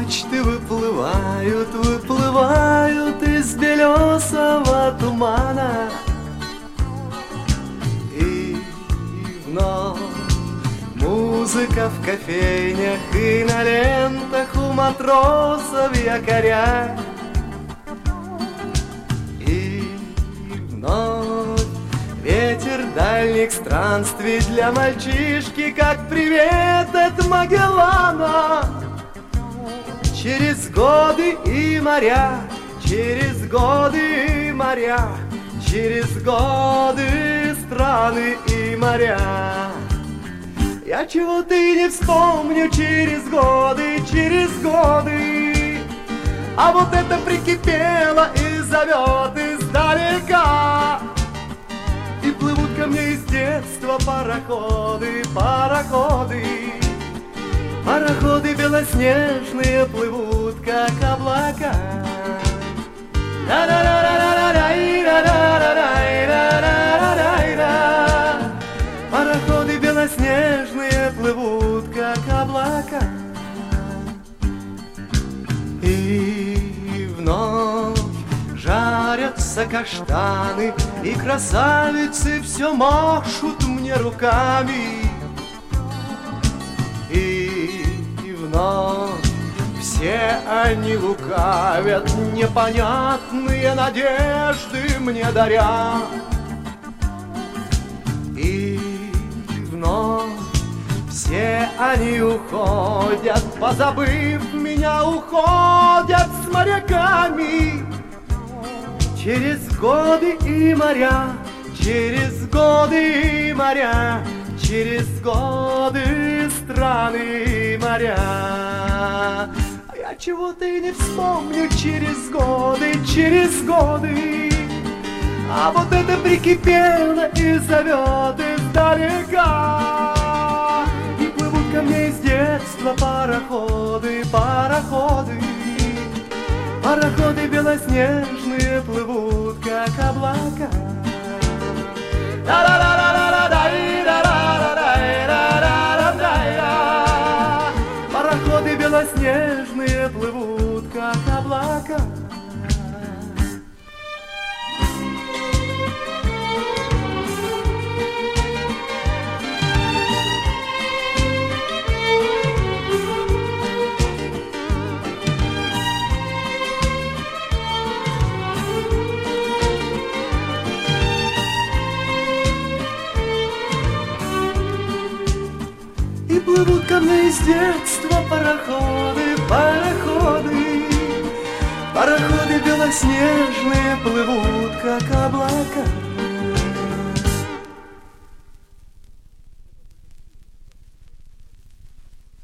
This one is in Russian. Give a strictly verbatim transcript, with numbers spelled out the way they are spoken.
Мачты выплывают, выплывают из белесого тумана. И вновь музыка в кофейнях и на лентах у матросов якоря. И вновь ветер дальних странствий для мальчишки, как привет от Магеллана. Через годы и моря, через годы и моря, через годы страны и моря. Я чего-то и не вспомню через годы, через годы. А вот это прикипело и зовет издалека. И плывут ко мне из детства пароходы, пароходы. Пароходы белоснежные плывут, как облака. Пароходы белоснежные плывут, как облака. И вновь жарятся каштаны, и красавицы все машут мне руками. И вновь все они лукавят, непонятные надежды мне даря. И вновь все они уходят, позабыв меня, уходят с моряками. Через годы и моря, через годы и моря, через годы страны и моря. А я чего-то и не вспомню через годы, через годы. А вот это прикипело и зовет издалека. И плывут ко мне из детства пароходы, пароходы. Пароходы белоснежные плывут, как облака. Пароходы белоснежные плывут, как облака. И плывут ко мне из детства пароходы, пароходы. Пароходы белоснежные плывут, как облака.